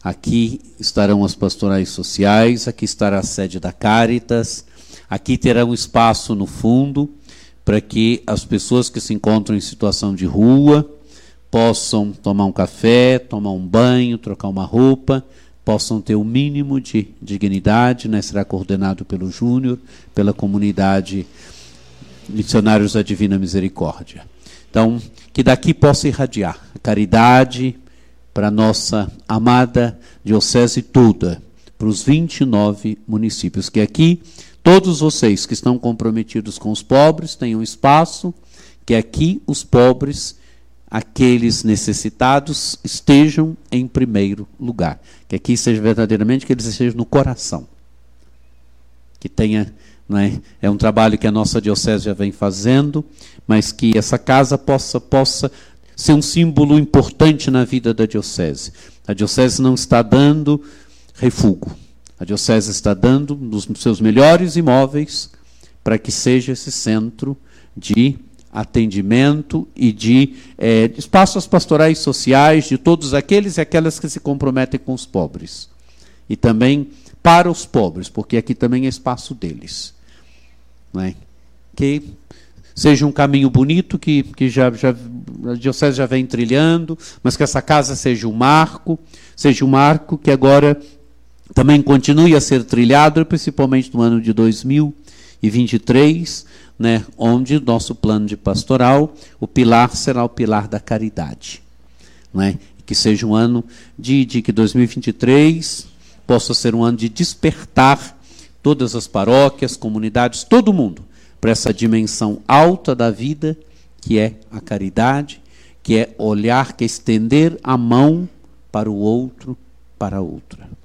Aqui estarão as pastorais sociais, aqui estará a sede da Caritas, aqui terá um espaço no fundo para que as pessoas que se encontram em situação de rua possam tomar um café, tomar um banho, trocar uma roupa, possam ter o mínimo de dignidade, né? Será coordenado pelo Júnior, pela comunidade Missionários da Divina Misericórdia. Então, que daqui possa irradiar a caridade para a nossa amada diocese toda, para os 29 municípios, que aqui todos vocês que estão comprometidos com os pobres tenham espaço, que aqui os pobres, aqueles necessitados, estejam em primeiro lugar, que aqui seja verdadeiramente, que eles estejam no coração, que tenha, não é? É um trabalho que a nossa diocese já vem fazendo, mas que essa casa possa ser um símbolo importante na vida da diocese. A diocese não está dando refúgio, a diocese está dando nos seus melhores imóveis para que seja esse centro de atendimento e de espaços pastorais sociais de todos aqueles e aquelas que se comprometem com os pobres. E também para os pobres, porque aqui também é espaço deles. Não é? Que seja um caminho bonito que a diocese já vem trilhando, mas que essa casa seja um marco que agora também continue a ser trilhado, principalmente no ano de 2023, né, onde nosso plano de pastoral, o pilar será o pilar da caridade. Né? Que seja um ano de que 2023 possa ser um ano de despertar todas as paróquias, comunidades, todo mundo, para essa dimensão alta da vida, que é a caridade, que é olhar, que é estender a mão para o outro, para a outra.